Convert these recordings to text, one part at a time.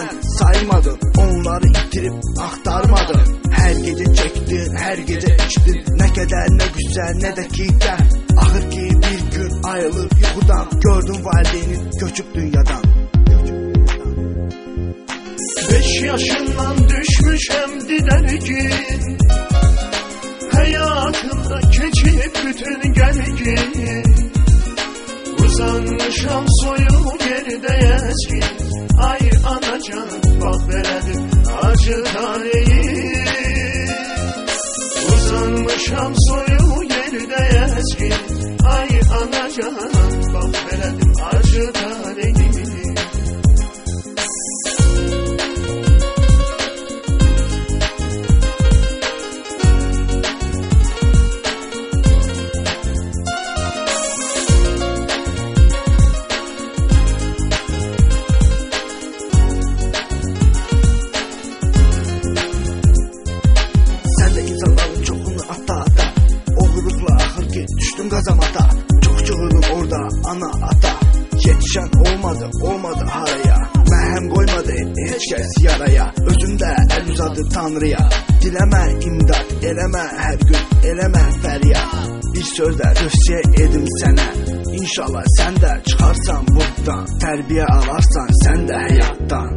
sen saymadın, onları itirip aktarmadın. Her gece çektin, her gece içtin, ne keder ne güzel ne dakika. Ahır ki bir gün ayrılıp yuxudan, gördün valideynin köçüp dünyadan. 5 yaşından düşmüşəm didərgin, həyatımda keçib bütün gərgin. Uzanmışam soyuq yerdə yəzgin, ay anacan bax belədir acı taleyi. Uzanmışam soyuq yerdə yəzgin, ay anacan bax belədir acı taleyi. Düştüm gazamata, çok çığırdım orada ana ata. Yetişen olmadı haraya, mərhəm koymadı heç kəs yaraya. Özümdə əl uzadı Tanrıya, diləmə imdad, eləmə hər gün, eləmə fəryad. Bir sözlə tövsiyə edim sənə, İnşallah sən də çıxarsan buradan, tərbiyə alarsan sən də həyatdan.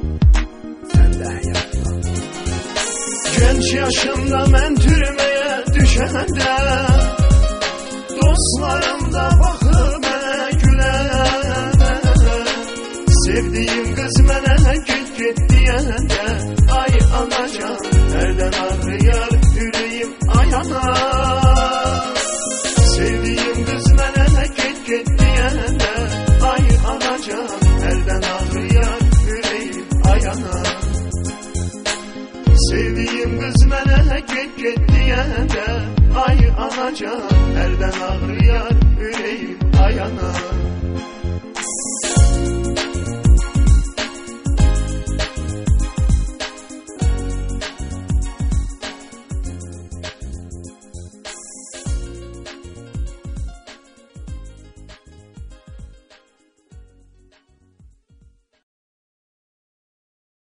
Genç yaşımda mən türməyə düşəndə, dostlarım da baxıb mənə gülər. Sevdiyim qız mənə get deyəndə, ay anacan hərdən ağrıyar ürəyim ay ana. Sevdiyim qız mənə get deyəndə, ay anacan hərdən ağrıyar ürəyim ay ana. Sevdiyim qız mənə get deyəndə, ay anacan hərdən ağrıyar ürəyim ay ana.